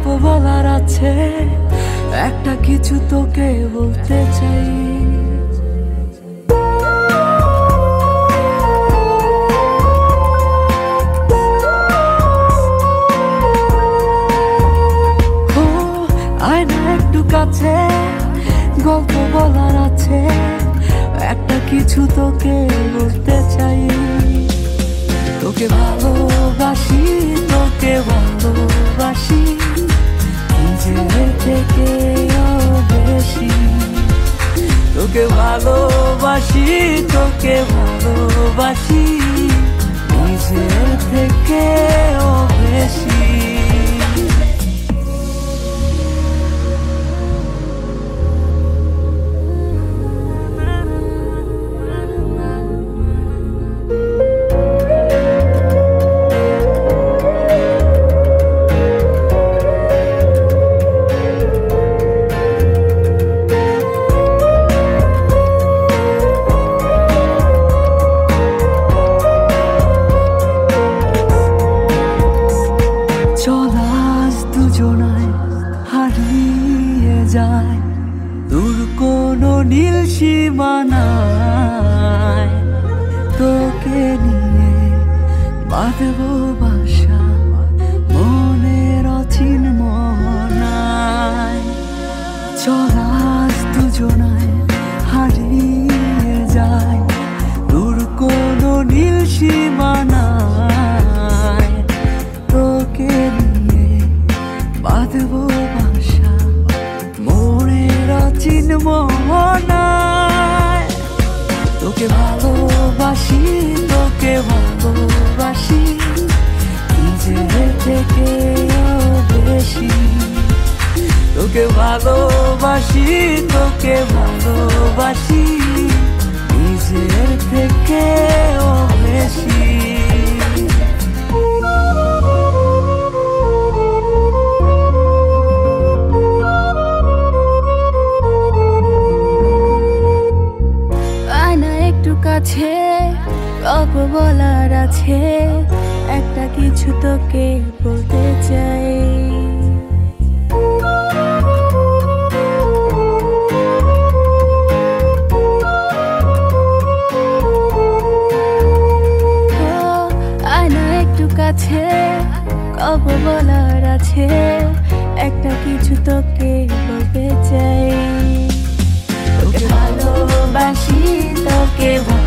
বলার আছে, একটা কিছু তোকে বলতে চাই। আয়না একটু কাছে, গল্প বলার আছে, একটা কিছু তোকে বলতে চাই। তোকে ভালোবাসি, তোকে ভালোবাসি, নিজের থেকেও বেশি। তোকে ভালোবাসি, তোকে ভালোবাসি, নিজের থেকেও বেশি। দুজনায় হারিয়ে যায় দূর কোনো নীল সীমানায়। তোকে নিয়ে বাঁধবো বাসা মনের অচিন মোহনায়। চল আজ দুজনায় হারিয়ে যায় দূর কোনো নীল সীমানায়। তোকে বাঁধবো বাসা মনের অচিন মোহনায়। তোকে ভালোবাসি, তোকে ভালোবাসি, নিজের থেকেও বেশি। তোকে ভালোবাসি, তোকে ভালোবাসি, নিজের থেকেও বেশি। কাছে গল্প বলার আছে, একটা কিছু তোকে বলতে চাই। আয়না একটু কাছে, গল্প বলার আছে, একটা কিছু তোকে বলতে চাই। তোকে ভালোবাসি, তোকে